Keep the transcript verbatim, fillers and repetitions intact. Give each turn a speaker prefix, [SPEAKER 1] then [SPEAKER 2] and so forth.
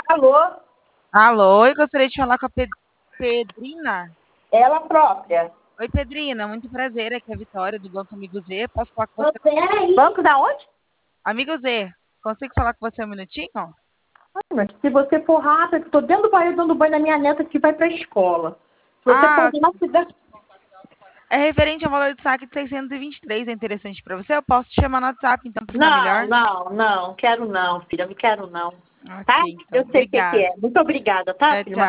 [SPEAKER 1] Alô?
[SPEAKER 2] Alô, eu gostaria de falar com a Pe- Pedrina.
[SPEAKER 1] Ela própria.
[SPEAKER 2] Oi, Pedrina, muito prazer. Aqui é a Vitória, do Banco Amigo Z. Posso falar com você?
[SPEAKER 1] Você é aí? Banco da onde?
[SPEAKER 2] Amigo Z, consigo falar com você um minutinho?
[SPEAKER 1] Mas se você for rápido, eu tô dentro do banheiro, dando banho na minha neta que vai pra escola. Se você for
[SPEAKER 2] Ah,
[SPEAKER 1] rápida...
[SPEAKER 2] é referente ao valor de saque de seiscentos e vinte e três. É interessante para você? Eu posso te chamar no WhatsApp, então, para ficar
[SPEAKER 1] Não,
[SPEAKER 2] melhor?
[SPEAKER 1] não, não, quero não, filha, não quero não.
[SPEAKER 2] Ok,
[SPEAKER 1] Tá?
[SPEAKER 2] então.
[SPEAKER 1] Eu sei o que que
[SPEAKER 2] Obrigada.
[SPEAKER 1] é. Muito obrigada, tá,
[SPEAKER 2] Tchau,
[SPEAKER 1] filha?
[SPEAKER 2] tchau.